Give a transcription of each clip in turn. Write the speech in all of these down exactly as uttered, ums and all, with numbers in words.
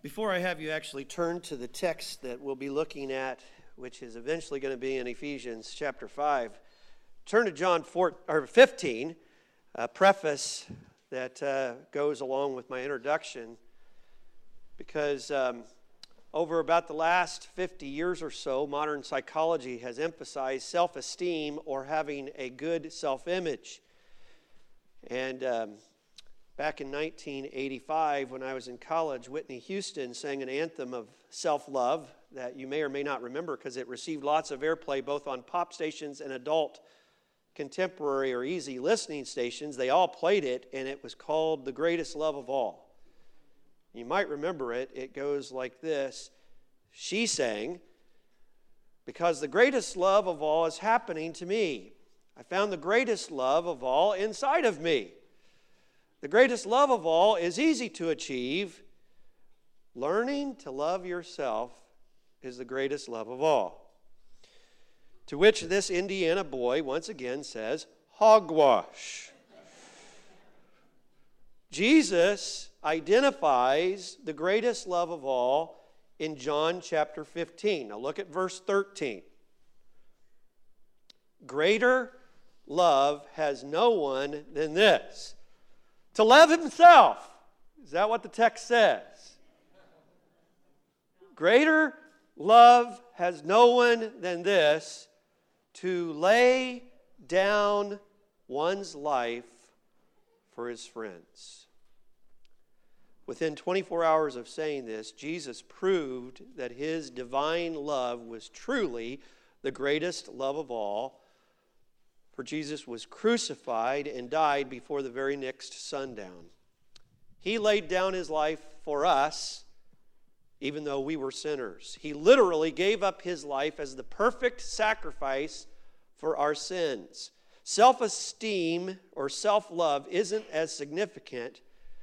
Before I have you actually turn to the text that we'll be looking at, which is eventually going to be in Ephesians chapter five, turn to John four, or fifteen, a preface that uh, goes along with my introduction, because um, over about the last fifty years or so, modern psychology has emphasized self-esteem or having a good self-image. And um, back in nineteen eighty-five, when I was in college, Whitney Houston sang an anthem of self-love that you may or may not remember because it received lots of airplay both on pop stations and adult contemporary or easy listening stations. They all played it, and it was called The Greatest Love of All. You might remember it. It goes like this. She sang, "Because the greatest love of all is happening to me. I found the greatest love of all inside of me. The greatest love of all is easy to achieve. Learning to love yourself is the greatest love of all." To which this Indiana boy once again says, hogwash. Jesus identifies the greatest love of all in John chapter fifteen. Now look at verse thirteen. Greater love has no one than this, to love himself. Is that what the text says? Greater love has no one than this, to lay down one's life for his friends. Within twenty-four hours of saying this, Jesus proved that his divine love was truly the greatest love of all, for Jesus was crucified and died before the very next sundown. He laid down his life for us, even though we were sinners. He literally gave up his life as the perfect sacrifice for our sins. Self-esteem or self-love isn't as significant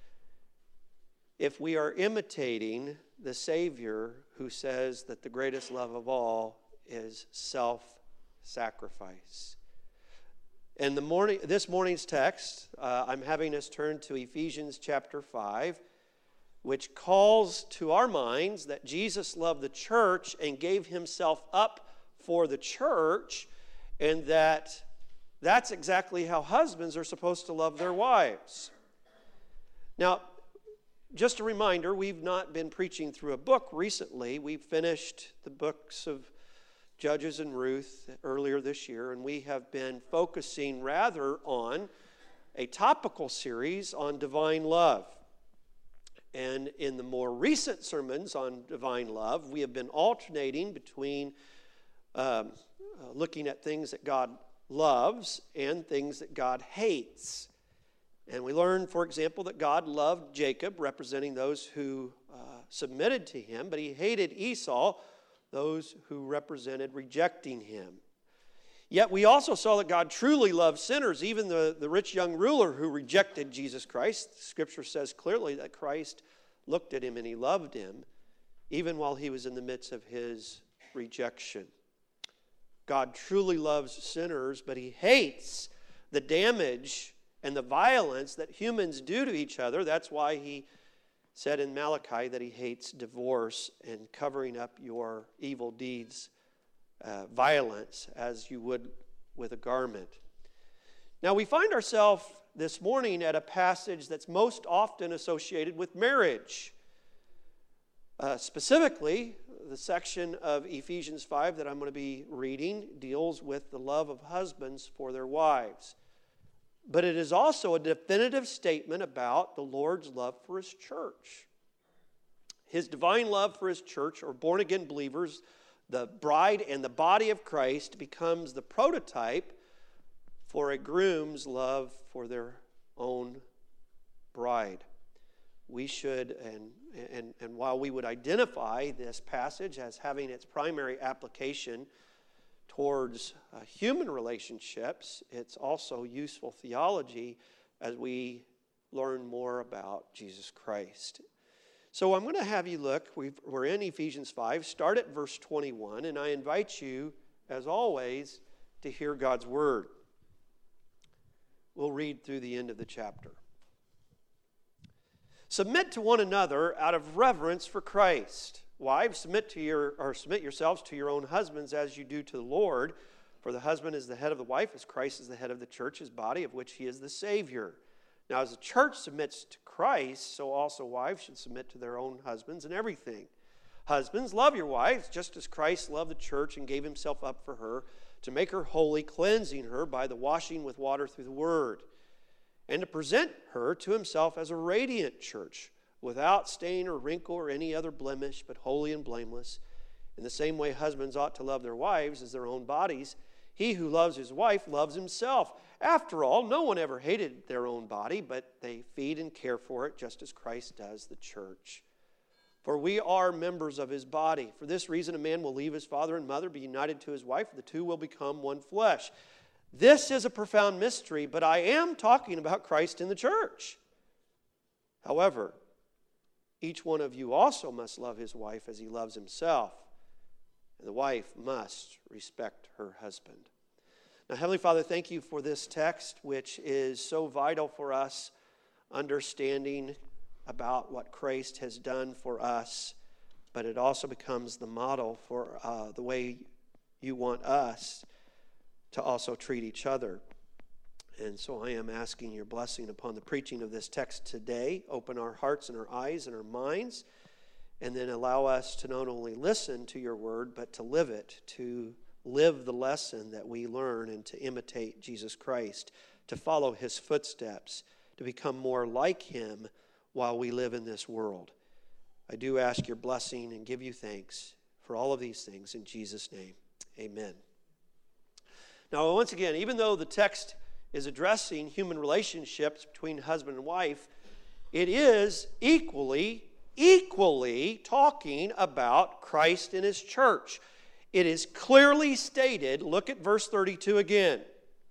if we are imitating the Savior who says that the greatest love of all is self-sacrifice. And the morning, this morning's text, uh, I'm having us turn to Ephesians chapter five, which calls to our minds that Jesus loved the church and gave himself up for the church, and that that's exactly how husbands are supposed to love their wives. Now, just a reminder, we've not been preaching through a book recently. We finished the books of Judges and Ruth earlier this year, and we have been focusing rather on a topical series on divine love. And in the more recent sermons on divine love, we have been alternating between um, uh, looking at things that God loves and things that God hates. And we learned, for example, that God loved Jacob, representing those who uh, submitted to him, but he hated Esau, those who represented rejecting him. Yet we also saw that God truly loved sinners, even the, the rich young ruler who rejected Jesus Christ. Scripture says clearly that Christ looked at him and he loved him, even while he was in the midst of his rejection. God truly loves sinners, but he hates the damage and the violence that humans do to each other. That's why he said in Malachi that he hates divorce and covering up your evil deeds, uh, violence, as you would with a garment. Now we find ourselves this morning at a passage that's most often associated with marriage. Uh, specifically, the section of Ephesians five that I'm going to be reading deals with the love of husbands for their wives. But it is also a definitive statement about the Lord's love for his church. His divine love for his church, or born-again believers, the bride and the body of Christ, becomes the prototype for a groom's love for their own bride. We should, and, and, and while we would identify this passage as having its primary application towards uh, human relationships, it's also useful theology as we learn more about Jesus Christ. So I'm going to have you look. We've, we're in Ephesians five. Start at verse twenty-one, and I invite you, as always, to hear God's word. We'll read through the end of the chapter. Submit to one another out of reverence for Christ. Wives, submit to your or submit yourselves to your own husbands as you do to the Lord. For the husband is the head of the wife, as Christ is the head of the church, his body, of which he is the Savior. Now, as the church submits to Christ, so also wives should submit to their own husbands in everything. Husbands, love your wives, just as Christ loved the church and gave himself up for her, to make her holy, cleansing her by the washing with water through the word, and to present her to himself as a radiant church, without stain or wrinkle or any other blemish, but holy and blameless. In the same way, husbands ought to love their wives as their own bodies. He who loves his wife loves himself. After all, no one ever hated their own body, but they feed and care for it, just as Christ does the church. For we are members of his body. For this reason, a man will leave his father and mother, be united to his wife, and the two will become one flesh. This is a profound mystery, but I am talking about Christ in the church. However, each one of you also must love his wife as he loves himself, and the wife must respect her husband. Now, Heavenly Father, thank you for this text, which is so vital for us understanding about what Christ has done for us, but it also becomes the model for uh, the way you want us to also treat each other. And so I am asking your blessing upon the preaching of this text today. Open our hearts and our eyes and our minds, and then allow us to not only listen to your word, but to live it, to live the lesson that we learn, and to imitate Jesus Christ, to follow his footsteps, to become more like him while we live in this world. I do ask your blessing and give you thanks for all of these things in Jesus' name. Amen. Now, once again, even though the text is addressing human relationships between husband and wife, it is equally, equally talking about Christ and his church. It is clearly stated, look at verse thirty-two again.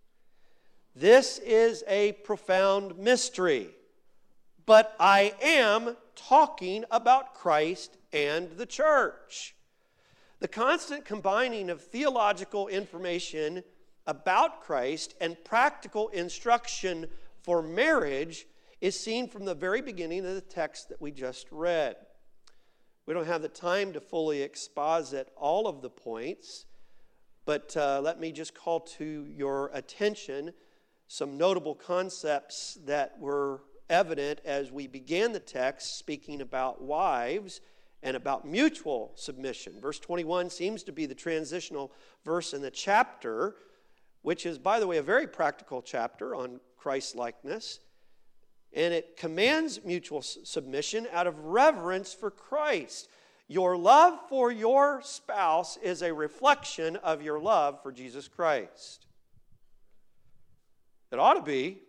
This is a profound mystery, but I am talking about Christ and the church. The constant combining of theological information about Christ and practical instruction for marriage is seen from the very beginning of the text that we just read. We don't have the time to fully exposit all of the points, but uh, let me just call to your attention some notable concepts that were evident as we began the text speaking about wives and about mutual submission. Verse twenty-one seems to be the transitional verse in the chapter, which is, by the way, a very practical chapter on Christ-likeness. And it commands mutual submission out of reverence for Christ. Your love for your spouse is a reflection of your love for Jesus Christ. It ought to be.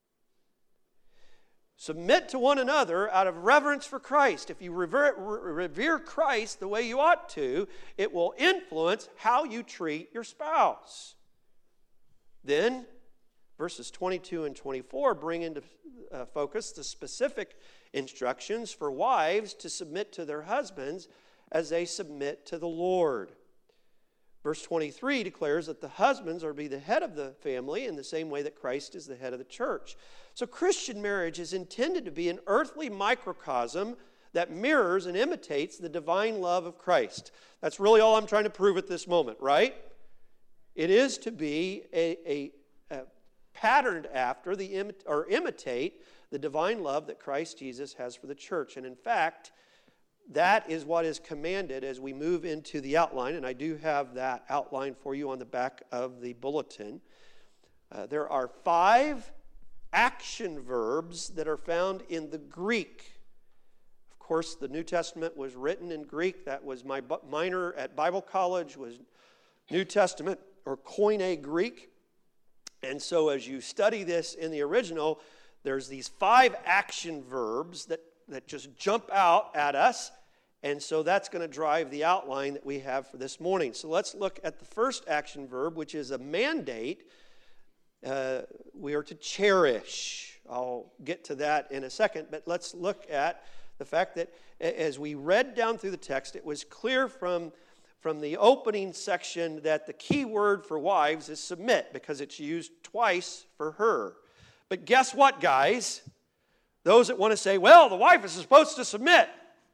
Submit to one another out of reverence for Christ. If you revere, revere Christ the way you ought to, it will influence how you treat your spouse. Then, verses twenty-two and twenty-four bring into uh, focus the specific instructions for wives to submit to their husbands as they submit to the Lord. Verse twenty-three declares that the husbands are to be the head of the family in the same way that Christ is the head of the church. So Christian marriage is intended to be an earthly microcosm that mirrors and imitates the divine love of Christ. That's really all I'm trying to prove at this moment, right? It is to be a, a, a patterned after the imi- or imitate the divine love that Christ Jesus has for the church. And in fact, that is what is commanded as we move into the outline, and I do have that outline for you on the back of the bulletin. Uh, there are five action verbs that are found in the Greek. Of course, the New Testament was written in Greek. That was my minor at Bible college, was New Testament or Koine Greek. And so as you study this in the original, there's these five action verbs that, that just jump out at us. And so that's going to drive the outline that we have for this morning. So let's look at the first action verb, which is a mandate. Uh, we are to cherish. I'll get to that in a second, but let's look at the fact that as we read down through the text, it was clear from, from the opening section that the key word for wives is submit, because it's used twice for her. But guess what, guys? those that want to say, well, the wife is supposed to submit.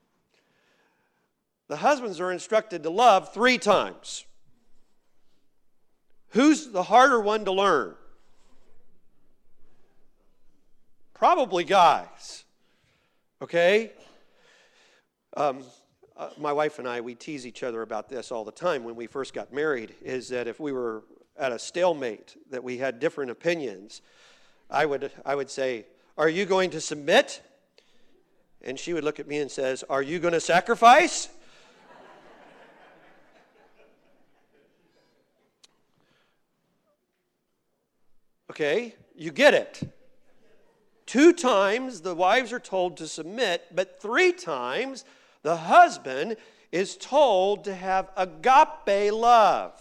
The husbands are instructed to love three times. Who's the harder one to learn? Probably guys. Okay? Um, uh, my wife and I, we tease each other about this all the time when we first got married, is that if we were at a stalemate, that we had different opinions, I would, I would say, are you going to submit? And she would look at me and says, are you going to sacrifice? Okay, you get it. Two times the wives are told to submit, but three times the husband is told to have agape love,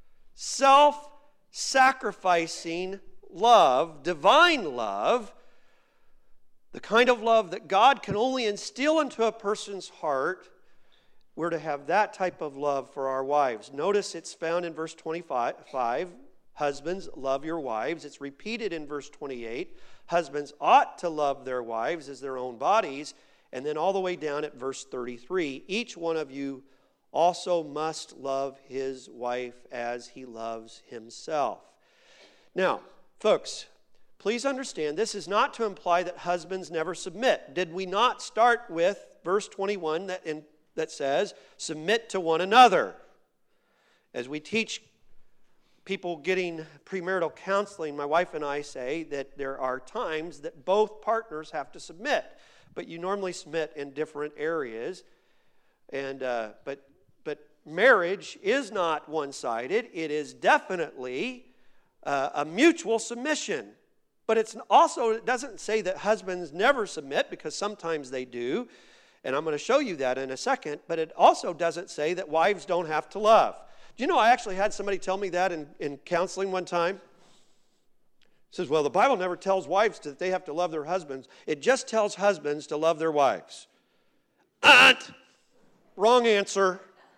self-sacrificing love, divine love, the kind of love that God can only instill into a person's heart. We're to have that type of love for our wives. Notice it's found in verse twenty-five. Husbands, love your wives. It's repeated in verse twenty-eight. Husbands ought to love their wives as their own bodies. And then all the way down at verse thirty-three, each one of you also must love his wife as he loves himself. Now, folks, please understand, this is not to imply that husbands never submit. Did we not start with verse twenty-one that, in, that says, submit to one another? As we teach people getting premarital counseling, my wife and I say that there are times that both partners have to submit, but you normally submit in different areas. And uh, but but marriage is not one-sided. It is definitely uh, a mutual submission. But it's also, it doesn't say that husbands never submit, because sometimes they do, and I'm going to show you that in a second. But it also doesn't say that wives don't have to love. Do you know I actually had somebody tell me that in, in counseling one time? He says, well, the Bible never tells wives that they have to love their husbands. It just tells husbands to love their wives. Aunt! Wrong answer.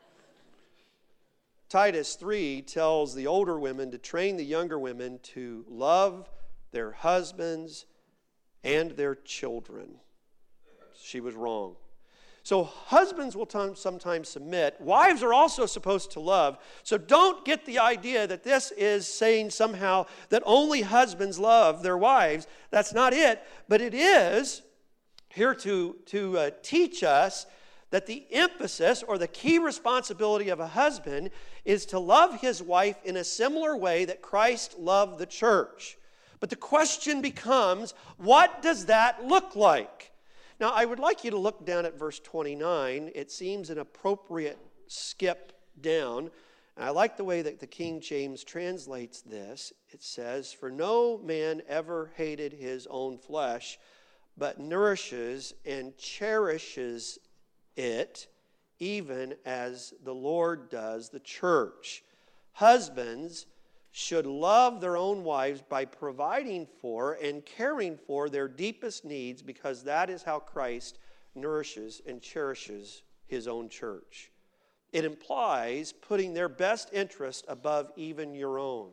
Titus three tells the older women to train the younger women to love their husbands and their children. She was wrong. So husbands will t- sometimes submit. Wives are also supposed to love. So don't get the idea that this is saying somehow that only husbands love their wives. That's not it. But it is here to, to uh, teach us that the emphasis or the key responsibility of a husband is to love his wife in a similar way that Christ loved the church. But the question becomes, what does that look like? Now, I would like you to look down at verse twenty-nine. It seems an appropriate skip down. And I like the way that the King James translates this. It says, for no man ever hated his own flesh, but nourishes and cherishes it, even as the Lord does the church. Husbands should love their own wives by providing for and caring for their deepest needs, because that is how Christ nourishes and cherishes his own church. It implies putting their best interest above even your own.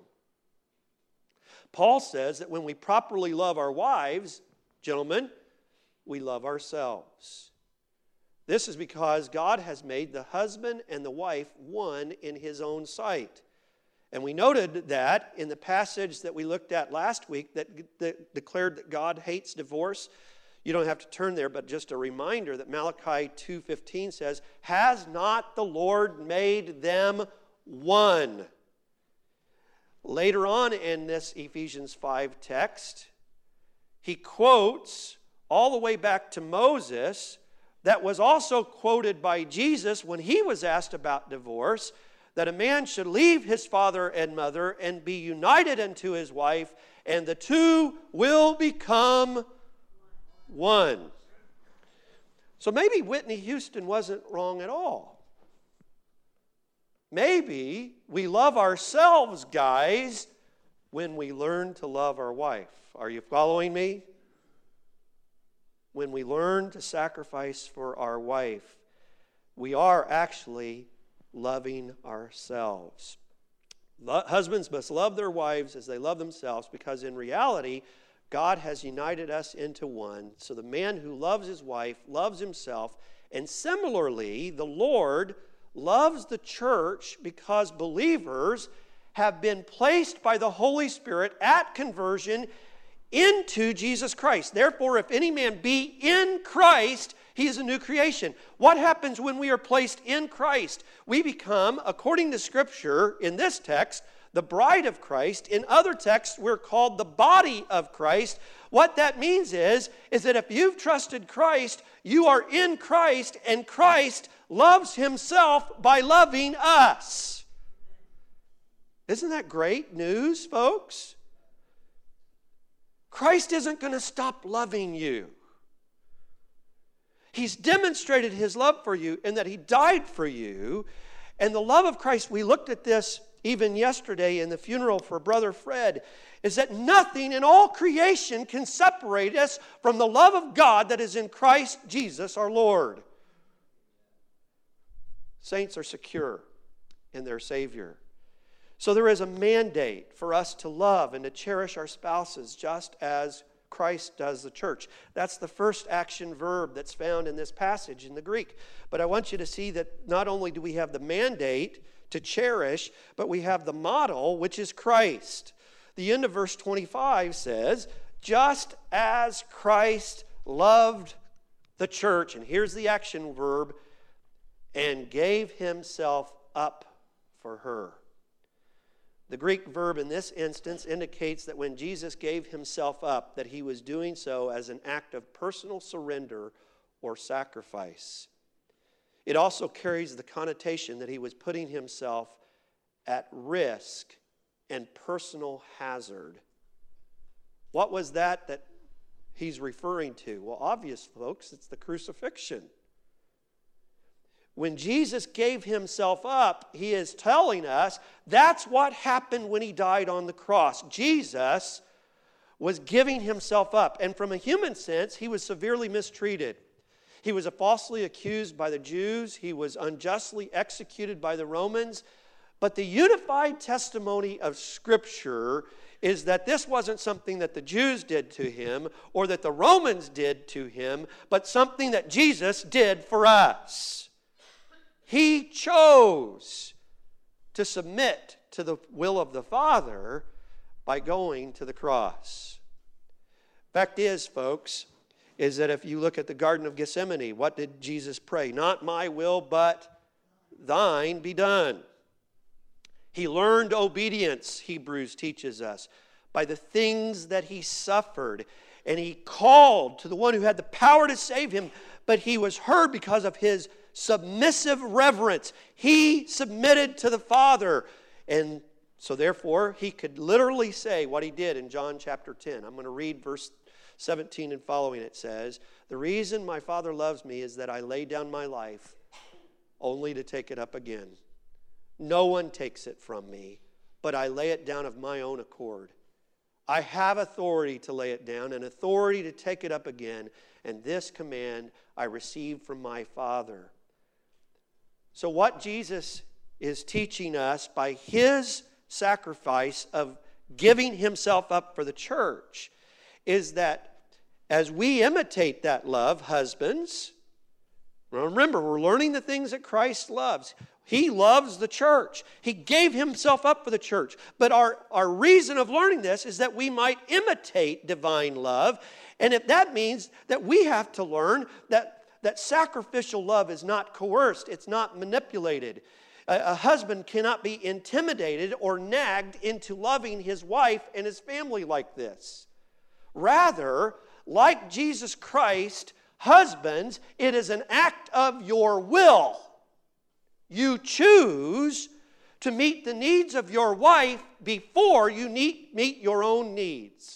Paul says that when we properly love our wives, gentlemen, we love ourselves. This is because God has made the husband and the wife one in his own sight. And we noted that in the passage that we looked at last week that, that declared that God hates divorce. You don't have to turn there, but just a reminder that Malachi two fifteen says, has not the Lord made them one? Later on in this Ephesians five text, he quotes all the way back to Moses, that was also quoted by Jesus when he was asked about divorce, that a man should leave his father and mother and be united unto his wife, and the two will become one. So maybe Whitney Houston wasn't wrong at all. Maybe we love ourselves, guys, when we learn to love our wife. Are you following me? When we learn to sacrifice for our wife, we are actually loving ourselves. Husbands must love their wives as they love themselves, because in reality, God has united us into one. So the man who loves his wife loves himself. And similarly, the Lord loves the church because believers have been placed by the Holy Spirit at conversion into Jesus Christ. Therefore, if any man be in Christ, he is a new creation. What happens when we are placed in Christ? We become, according to Scripture, in this text, the bride of Christ. In other texts, we're called the body of Christ. What that means is, is that if you've trusted Christ, you are in Christ, and Christ loves himself by loving us. Isn't that great news, folks? Christ isn't going to stop loving you. He's demonstrated his love for you in that he died for you. And the love of Christ, we looked at this even yesterday in the funeral for Brother Fred, is that nothing in all creation can separate us from the love of God that is in Christ Jesus our Lord. Saints are secure in their Savior. So there is a mandate for us to love and to cherish our spouses just as Christ does the church. That's the first action verb that's found in this passage in the Greek. But I want you to see that not only do we have the mandate to cherish, but we have the model, which is Christ. The end of verse twenty-five says, just as Christ loved the church, and here's the action verb, and gave himself up for her. The Greek verb in this instance indicates that when Jesus gave himself up, that he was doing so as an act of personal surrender or sacrifice. It also carries the connotation that he was putting himself at risk and personal hazard. What was that that he's referring to? Well, obvious, folks, it's the crucifixion. When Jesus gave himself up, he is telling us that's what happened when he died on the cross. Jesus was giving himself up. And from a human sense, he was severely mistreated. He was falsely accused by the Jews. He was unjustly executed by the Romans. But the unified testimony of Scripture is that this wasn't something that the Jews did to him or that the Romans did to him, but something that Jesus did for us. He chose to submit to the will of the Father by going to the cross. Fact is, folks, is that if you look at the Garden of Gethsemane, what did Jesus pray? Not my will, but thine be done. He learned obedience, Hebrews teaches us, by the things that he suffered. And he called to the one who had the power to save him, but he was heard because of his submissive reverence. He submitted to the Father. And so therefore, he could literally say what he did in John chapter ten. I'm going to read verse seventeen and following. It says, the reason my Father loves me is that I lay down my life only to take it up again. No one takes it from me, but I lay it down of my own accord. I have authority to lay it down and authority to take it up again, and this command I received from my Father. So what Jesus is teaching us by his sacrifice of giving himself up for the church is that as we imitate that love, husbands, remember, we're learning the things that Christ loves. He loves the church. He gave himself up for the church. But our, our reason of learning this is that we might imitate divine love. And if that means that we have to learn that that sacrificial love is not coerced, it's not manipulated. A, a husband cannot be intimidated or nagged into loving his wife and his family like this. Rather, like Jesus Christ, husbands, it is an act of your will. You choose to meet the needs of your wife before you need, meet your own needs.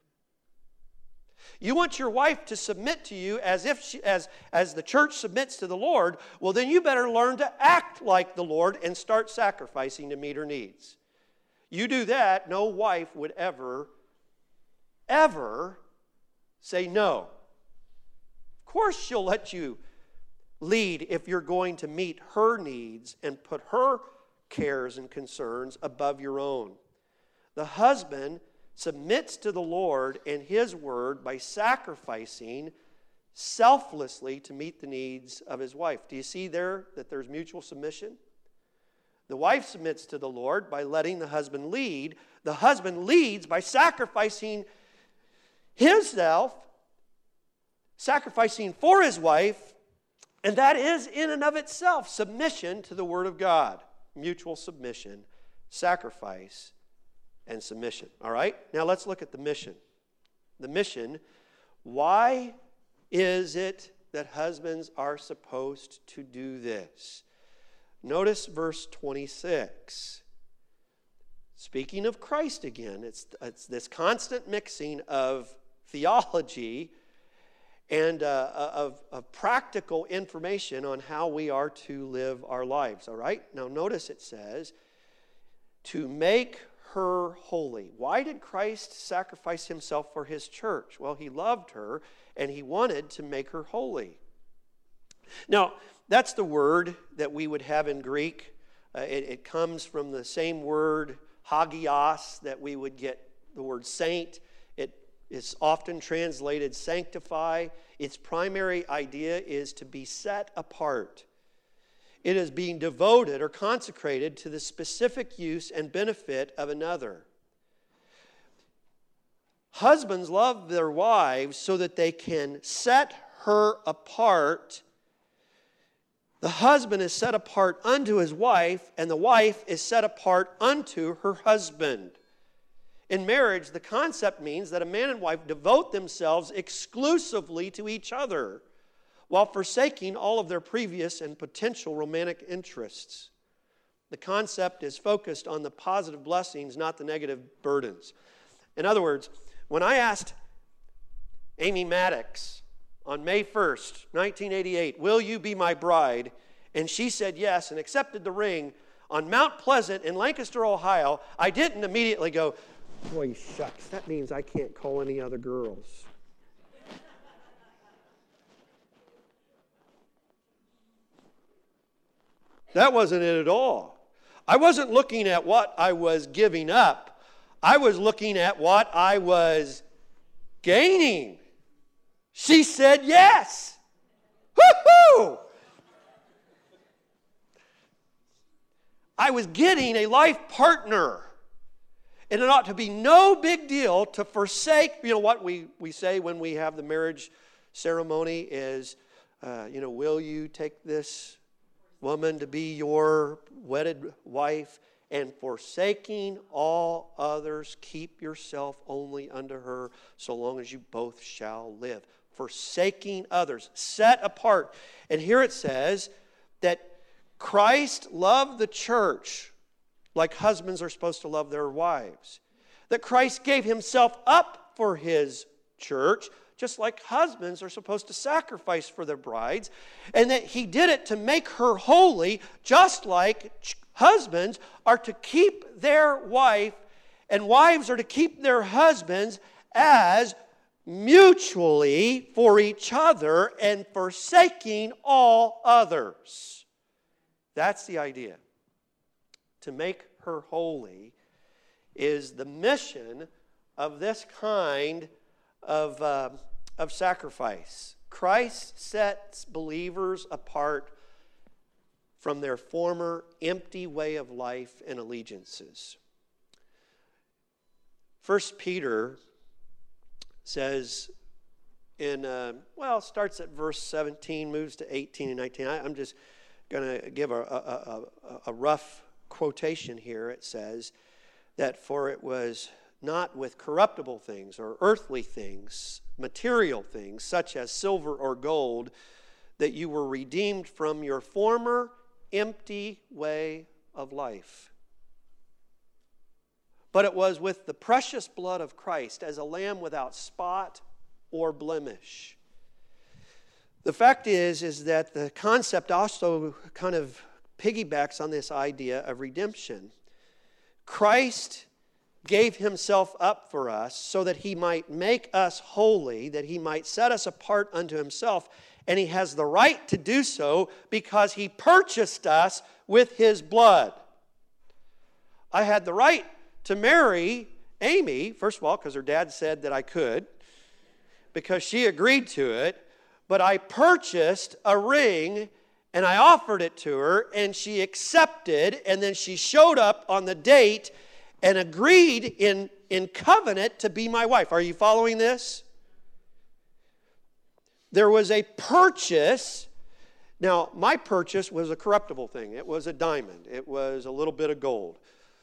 You want your wife to submit to you as if she, as, as the church submits to the Lord, well, then you better learn to act like the Lord and start sacrificing to meet her needs. You do that, no wife would ever, ever say no. Of course she'll let you lead if you're going to meet her needs and put her cares and concerns above your own. The husband submits to the Lord and His word by sacrificing selflessly to meet the needs of his wife. Do you see there that there's mutual submission? The wife submits to the Lord by letting the husband lead. The husband leads by sacrificing himself, sacrificing for his wife, and that is in and of itself submission to the Word of God. Mutual submission, sacrifice, and submission. All right? Now let's look at the mission. The mission, why is it that husbands are supposed to do this? Notice verse twenty-six. Speaking of Christ again, it's, it's this constant mixing of theology and uh, of, of practical information on how we are to live our lives. All right? Now notice it says, to make her holy. Why did Christ sacrifice himself for his church? Well, he loved her and he wanted to make her holy. Now, that's the word that we would have in Greek. Uh, it, it comes from the same word, hagios, that we would get the word saint. It is often translated sanctify. Its primary idea is to be set apart. It is being devoted or consecrated to the specific use and benefit of another. Husbands love their wives so that they can set her apart. The husband is set apart unto his wife, and the wife is set apart unto her husband. In marriage, the concept means that a man and wife devote themselves exclusively to each other, while forsaking all of their previous and potential romantic interests. The concept is focused on the positive blessings, not the negative burdens. In other words, when I asked Amy Maddox on May first, nineteen eighty-eight, will you be my bride? And she said yes and accepted the ring on Mount Pleasant in Lancaster, Ohio, I didn't immediately go, boy, shucks, that means I can't call any other girls. That wasn't it at all. I wasn't looking at what I was giving up. I was looking at what I was gaining. She said yes. Woo-hoo! I was getting a life partner. And it ought to be no big deal to forsake, you know what we, we say when we have the marriage ceremony is, uh, you know, will you take this woman to be your wedded wife, and forsaking all others, keep yourself only unto her, so long as you both shall live. Forsaking others, set apart. And here it says that Christ loved the church like husbands are supposed to love their wives. That Christ gave himself up for his church, just like husbands are supposed to sacrifice for their brides, and that he did it to make her holy, just like husbands are to keep their wife, and wives are to keep their husbands as mutually for each other and forsaking all others. That's the idea. To make her holy is the mission of this kind of, uh, of sacrifice. Christ sets believers apart from their former empty way of life and allegiances. First Peter says in, uh, well, starts at verse seventeen, moves to eighteen and nineteen. I, I'm just going to give a, a, a, a rough quotation here. It says that for it was not with corruptible things or earthly things, material things, such as silver or gold, that you were redeemed from your former empty way of life. But it was with the precious blood of Christ as a lamb without spot or blemish. The fact is, is that the concept also kind of piggybacks on this idea of redemption. Christ gave himself up for us so that he might make us holy, that he might set us apart unto himself, and he has the right to do so because he purchased us with his blood. I had the right to marry Amy, first of all, because her dad said that I could, because she agreed to it, but I purchased a ring and I offered it to her and she accepted, and then she showed up on the date and agreed in, in covenant to be my wife. Are you following this? There was a purchase. Now, my purchase was a corruptible thing. It was a diamond. It was a little bit of gold.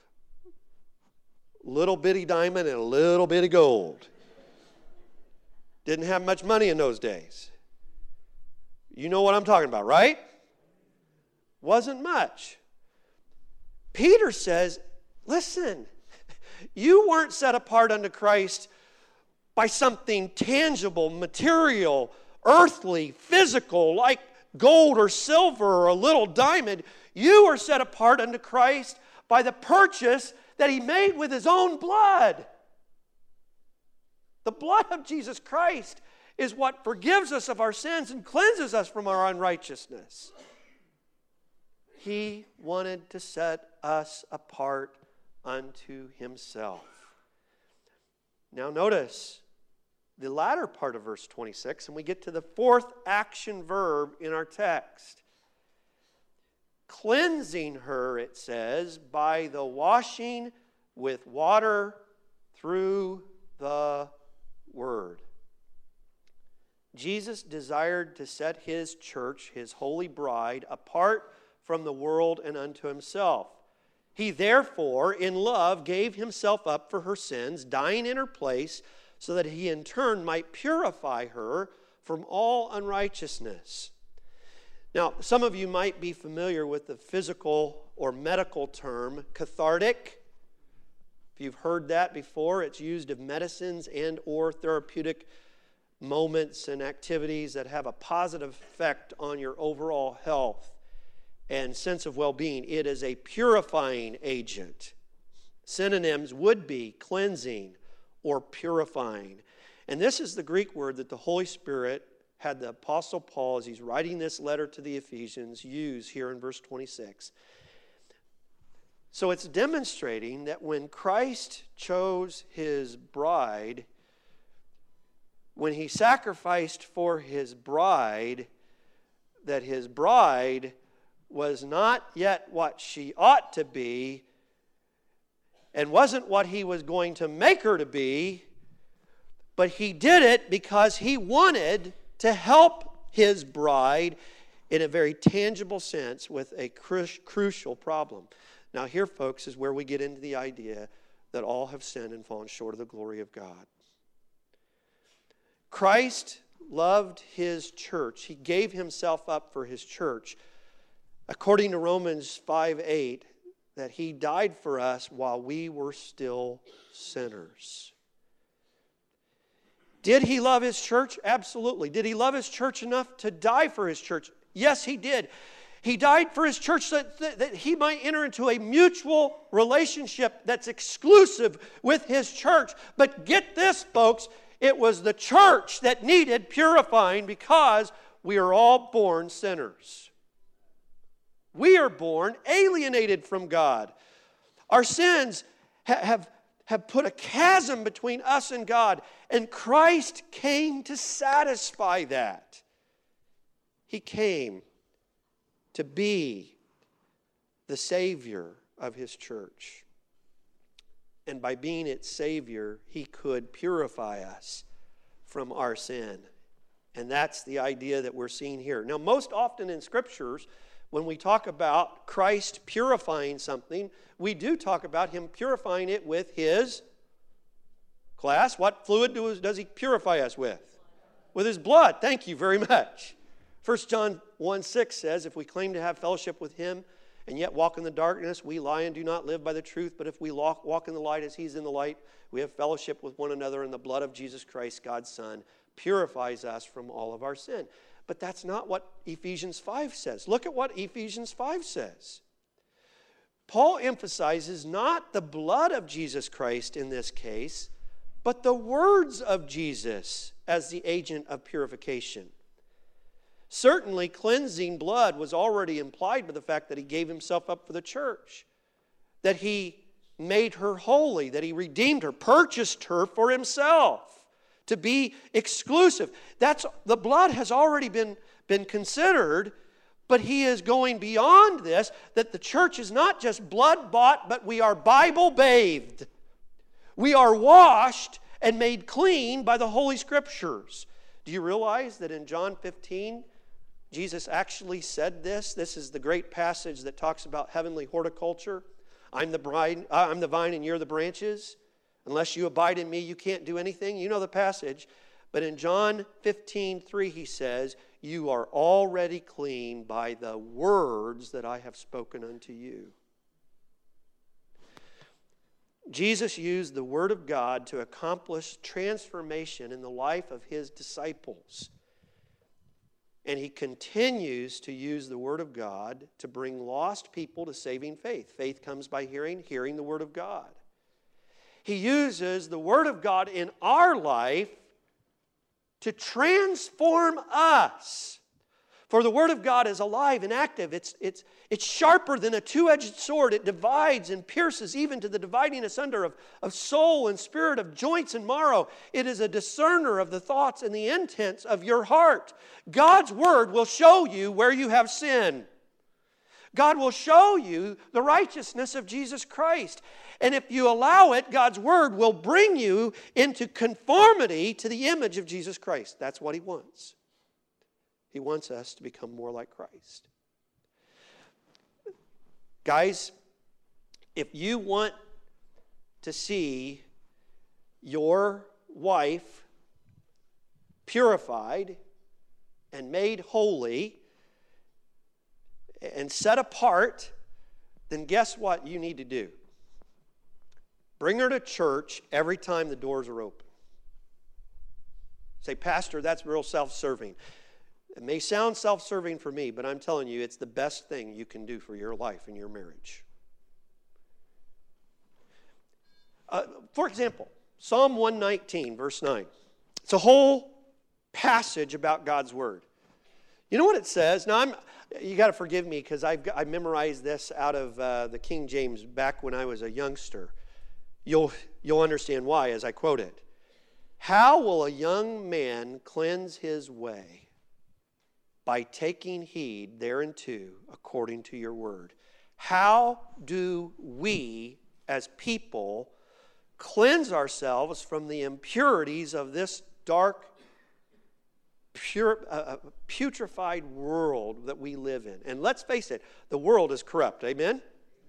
Little bitty diamond and a little bit of gold. Didn't have much money in those days. You know what I'm talking about, right? Wasn't much. Peter says, listen, you weren't set apart unto Christ by something tangible, material, earthly, physical, like gold or silver or a little diamond. You were set apart unto Christ by the purchase that he made with his own blood. The blood of Jesus Christ is what forgives us of our sins and cleanses us from our unrighteousness. He wanted to set us apart unto himself. Now notice the latter part of verse twenty-six, and we get to the fourth action verb in our text. Cleansing her, it says, by the washing with water through the word. Jesus desired to set his church, his holy bride, apart from the world and unto himself. He therefore, in love, gave himself up for her sins, dying in her place, so that he in turn might purify her from all unrighteousness. Now, some of you might be familiar with the physical or medical term cathartic. If you've heard that before, it's used of medicines and or therapeutic moments and activities that have a positive effect on your overall health and sense of well-being. It is a purifying agent. Synonyms would be cleansing or purifying. And this is the Greek word that the Holy Spirit had the Apostle Paul, as he's writing this letter to the Ephesians, use here in verse twenty-six. So it's demonstrating that when Christ chose his bride, when he sacrificed for his bride, that his bride was not yet what she ought to be and wasn't what he was going to make her to be, but he did it because he wanted to help his bride in a very tangible sense with a cru- crucial problem. Now here, folks, is where we get into the idea that all have sinned and fallen short of the glory of God. Christ loved his church. He gave himself up for his church. According to Romans five eight, that he died for us while we were still sinners. Did he love his church? Absolutely. Did he love his church enough to die for his church? Yes, he did. He died for his church so that, that he might enter into a mutual relationship that's exclusive with his church. But get this, folks, it was the church that needed purifying because we are all born sinners. We are born alienated from God. Our sins ha- have, have put a chasm between us and God, and Christ came to satisfy that. He came to be the Savior of his church. And by being its Savior, he could purify us from our sin. And that's the idea that we're seeing here. Now, most often in Scriptures, when we talk about Christ purifying something, we do talk about him purifying it with his class. What fluid do, does he purify us with? With his blood. Thank you very much. First John one six says, if we claim to have fellowship with him and yet walk in the darkness, we lie and do not live by the truth. But if we walk in the light as he's in the light, we have fellowship with one another, and the blood of Jesus Christ, God's Son, purifies us from all of our sin. But that's not what Ephesians five says. Look at what Ephesians five says. Paul emphasizes not the blood of Jesus Christ in this case, but the words of Jesus as the agent of purification. Certainly, cleansing blood was already implied by the fact that he gave himself up for the church. That he made her holy, that He redeemed her, purchased her for Himself to be exclusive. That's, the blood has already been, been considered, but He is going beyond this, that the church is not just blood-bought, but we are Bible-bathed. We are washed and made clean by the Holy Scriptures. Do you realize that in John fifteen, Jesus actually said this? This is the great passage that talks about heavenly horticulture. I'm the bride, uh, I'm the vine and you're the branches. Unless you abide in me, you can't do anything. You know the passage. But in John fifteen three, He says, you are already clean by the words that I have spoken unto you. Jesus used the Word of God to accomplish transformation in the life of His disciples. And He continues to use the Word of God to bring lost people to saving faith. Faith comes by hearing, hearing the Word of God. He uses the Word of God in our life to transform us. For the Word of God is alive and active. It's, it's, it's sharper than a two-edged sword. It divides and pierces even to the dividing asunder of, of soul and spirit, of joints and marrow. It is a discerner of the thoughts and the intents of your heart. God's Word will show you where you have sin. God will show you the righteousness of Jesus Christ. And if you allow it, God's Word will bring you into conformity to the image of Jesus Christ. That's what He wants. He wants us to become more like Christ. Guys, if you want to see your wife purified and made holy and set apart, then guess what you need to do? Bring her to church every time the doors are open. Say, Pastor, that's real self-serving. It may sound self-serving for me, but I'm telling you, it's the best thing you can do for your life and your marriage. Uh, for example, Psalm one nineteen, verse nine. It's a whole passage about God's Word. You know what it says? Now, I'm, you got to forgive me because I've I memorized this out of uh, the King James back when I was a youngster. You'll, you'll understand why as I quote it. How will a young man cleanse his way? By taking heed thereunto according to your word. How do we as people cleanse ourselves from the impurities of this dark, pure, uh, putrefied world that we live in? And let's face it, the world is corrupt. Amen?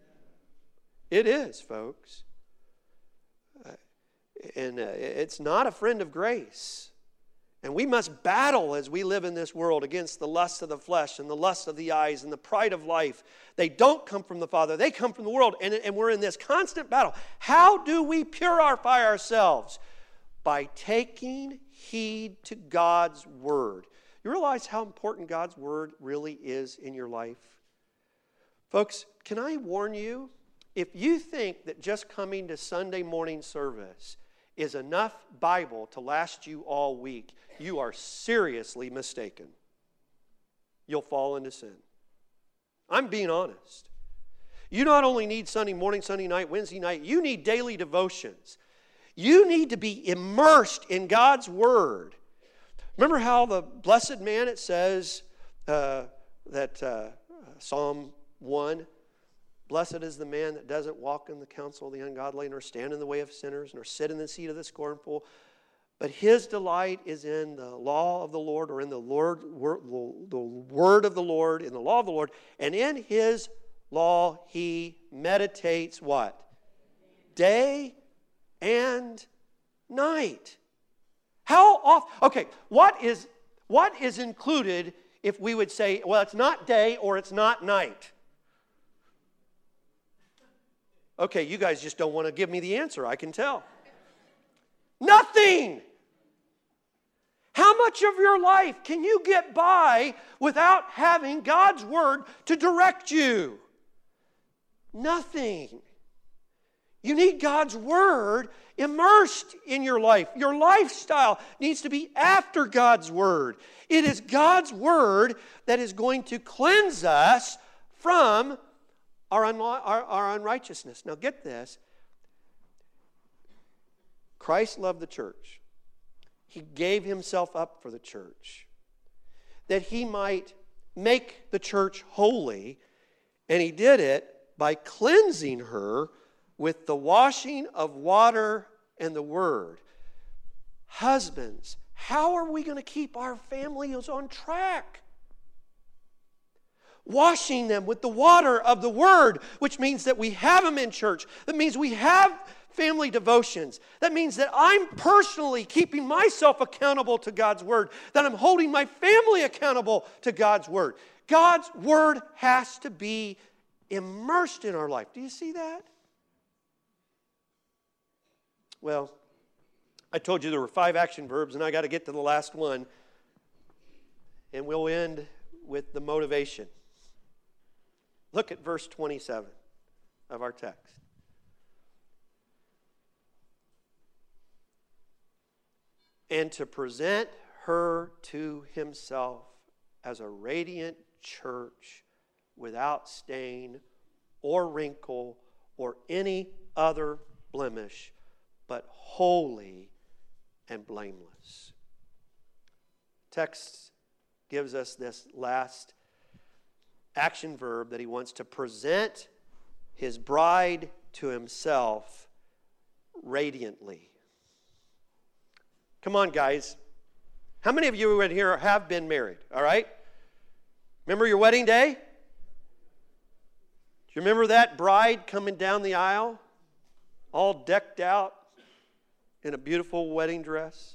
It is, folks. Uh, and uh, it's not a friend of grace. And we must battle as we live in this world against the lust of the flesh and the lust of the eyes and the pride of life. They don't come from the Father. They come from the world. And, and we're in this constant battle. How do we purify ourselves? By taking heed to God's Word. You realize how important God's Word really is in your life? Folks, can I warn you? If you think that just coming to Sunday morning service is enough Bible to last you all week, you are seriously mistaken. You'll fall into sin. I'm being honest. You not only need Sunday morning, Sunday night, Wednesday night, you need daily devotions. You need to be immersed in God's Word. Remember how the blessed man, it says, uh, that uh, Psalm one, blessed is the man that doesn't walk in the counsel of the ungodly, nor stand in the way of sinners, nor sit in the seat of the scornful. But his delight is in the law of the Lord, or in the Lord, word, the word of the Lord, in the law of the Lord. And in his law he meditates what? Day and night. How often? Okay, what is, what is included if we would say, well, it's not day or it's not night? Okay, you guys just don't want to give me the answer, I can tell. Nothing. How much of your life can you get by without having God's Word to direct you? Nothing. You need God's Word immersed in your life. Your lifestyle needs to be after God's Word. It is God's Word that is going to cleanse us from Our, unlo- our, our unrighteousness. Now get this. Christ loved the church. He gave himself up for the church, that he might make the church holy, and he did it by cleansing her with the washing of water and the word. Husbands, how are we going to keep our families on track? Washing them with the water of the word, which means that we have them in church. That means we have family devotions. That means that I'm personally keeping myself accountable to God's word, that I'm holding my family accountable to God's word. God's word has to be immersed in our life. Do you see that? Well, I told you there were five action verbs, and I got to get to the last one. And we'll end with the motivation. Look at verse twenty-seven of our text. And to present her to himself as a radiant church without stain or wrinkle or any other blemish, but holy and blameless. Text gives us this last action verb that he wants to present his bride to himself radiantly. Come on, guys. How many of you in here have been married? All right? Remember your wedding day? Do you remember that bride coming down the aisle, all decked out in a beautiful wedding dress?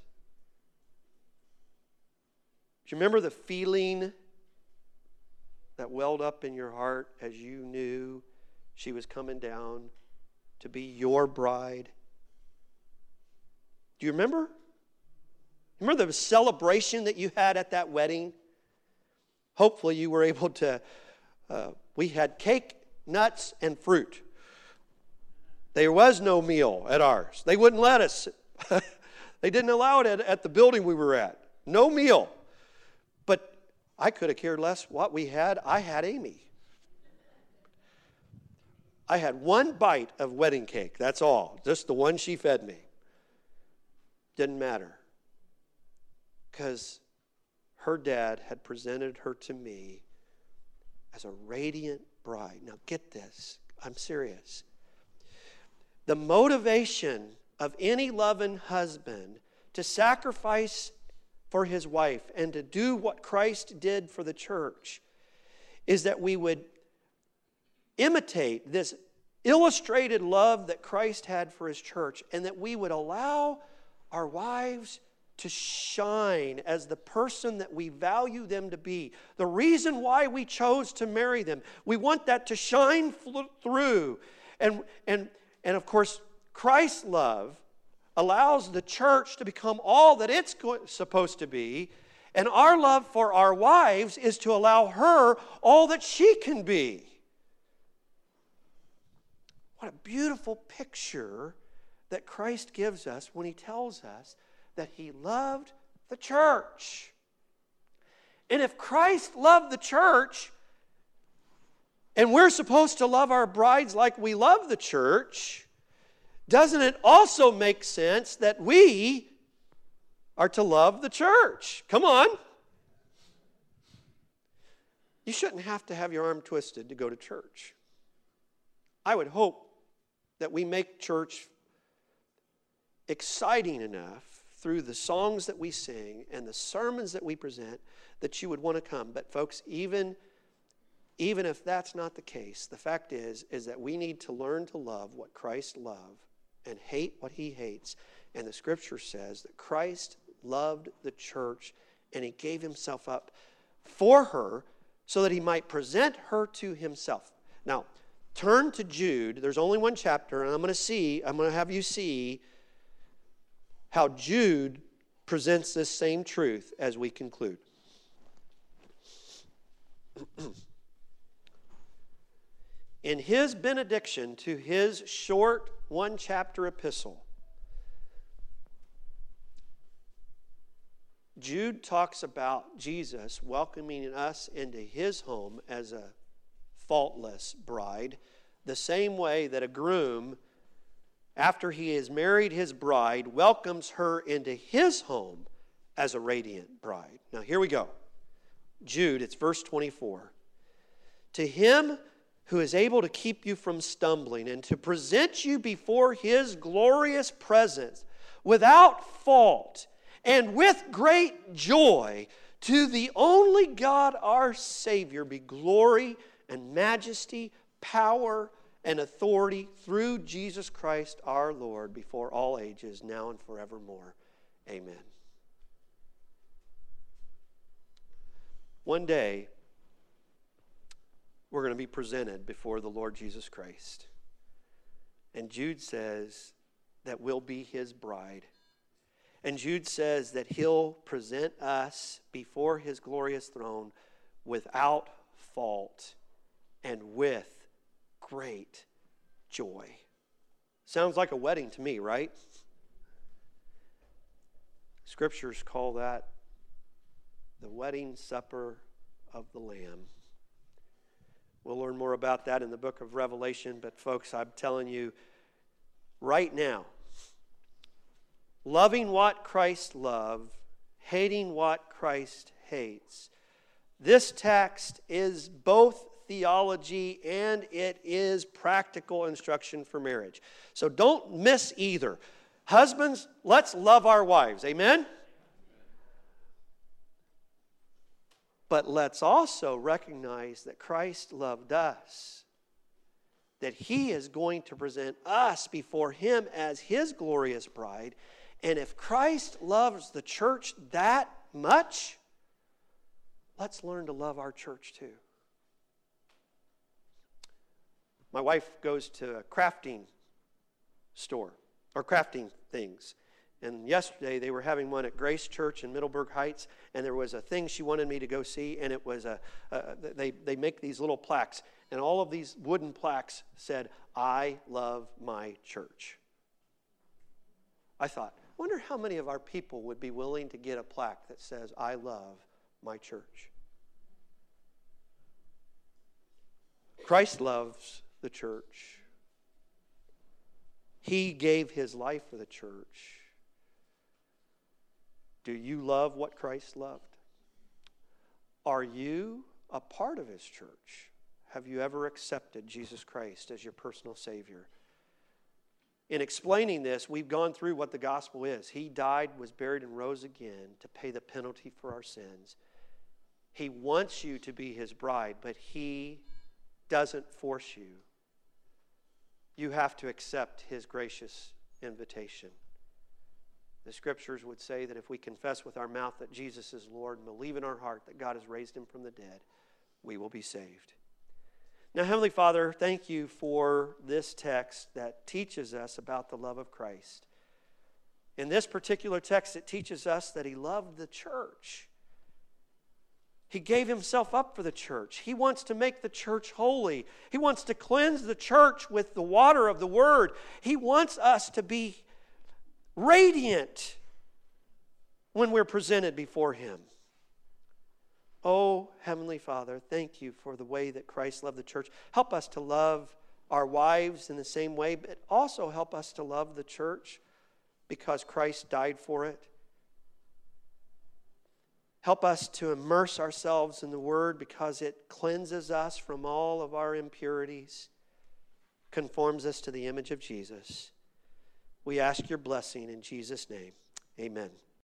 Do you remember the feeling that welled up in your heart as you knew she was coming down to be your bride? Do you remember? Remember the celebration that you had at that wedding? Hopefully you were able to, uh, we had cake, nuts, and fruit. There was no meal at ours. They wouldn't let us. They didn't allow it at, at the building we were at. No meal. But I could have cared less what we had. I had Amy. I had one bite of wedding cake. That's all. Just the one she fed me. Didn't matter. Because her dad had presented her to me as a radiant bride. Now get this. I'm serious. The motivation of any loving husband to sacrifice for his wife and to do what Christ did for the church is that we would imitate this illustrated love that Christ had for his church, and that we would allow our wives to shine as the person that we value them to be. The reason why we chose to marry them. We want that to shine through. And, and, and of course, Christ's love allows the church to become all that it's supposed to be. And our love for our wives is to allow her all that she can be. What a beautiful picture that Christ gives us when he tells us that he loved the church. And if Christ loved the church, and we're supposed to love our brides like we love the church, doesn't it also make sense that we are to love the church? Come on. You shouldn't have to have your arm twisted to go to church. I would hope that we make church exciting enough through the songs that we sing and the sermons that we present that you would want to come. But folks, even, even if that's not the case, the fact is, is that we need to learn to love what Christ loved and hate what he hates. And the scripture says that Christ loved the church and he gave himself up for her so that he might present her to himself. Now, turn to Jude. There's only one chapter, and I'm going to see, I'm going to have you see how Jude presents this same truth as we conclude. In his benediction to his short one-chapter epistle, Jude talks about Jesus welcoming us into his home as a faultless bride, the same way that a groom after he has married his bride, welcomes her into his home as a radiant bride. Now here we go. Jude, it's verse twenty-four. To him who is able to keep you from stumbling and to present you before his glorious presence without fault and with great joy, to the only God our Savior be glory and majesty, power and authority through Jesus Christ our Lord, before all ages, now and forevermore. Amen. One day, we're going to be presented before the Lord Jesus Christ. And Jude says that we'll be his bride. And Jude says that he'll present us before his glorious throne without fault and with great joy. Sounds like a wedding to me, right? Scriptures call that the wedding supper of the Lamb. We'll learn more about that in the book of Revelation, but folks, I'm telling you right now, loving what Christ loved, hating what Christ hates, this text is both theology and it is practical instruction for marriage. So don't miss either. Husbands, let's love our wives. Amen? But let's also recognize that Christ loved us, that he is going to present us before him as his glorious bride. And if Christ loves the church that much, let's learn to love our church too. My wife goes to a crafting store, or crafting things. And yesterday they were having one at Grace Church in Middleburg Heights, and there was a thing she wanted me to go see, and it was a, a they, they make these little plaques, and all of these wooden plaques said, "I love my church." I thought, I wonder how many of our people would be willing to get a plaque that says, "I love my church." Christ loves the church. He gave his life for the church. Do you love what Christ loved? Are you a part of his church? Have you ever accepted Jesus Christ as your personal Savior? In explaining this, we've gone through what the gospel is. He died, was buried, and rose again to pay the penalty for our sins. He wants you to be his bride, but he doesn't force you. You have to accept his gracious invitation. The scriptures would say that if we confess with our mouth that Jesus is Lord and believe in our heart that God has raised him from the dead, we will be saved. Now, Heavenly Father, thank you for this text that teaches us about the love of Christ. In this particular text, it teaches us that he loved the church. He gave himself up for the church. He wants to make the church holy. He wants to cleanse the church with the water of the Word. He wants us to be radiant when we're presented before him. Oh, Heavenly Father, thank you for the way that Christ loved the church. Help us to love our wives in the same way, but also help us to love the church because Christ died for it. Help us to immerse ourselves in the Word because it cleanses us from all of our impurities, conforms us to the image of Jesus. We ask your blessing in Jesus' name. Amen.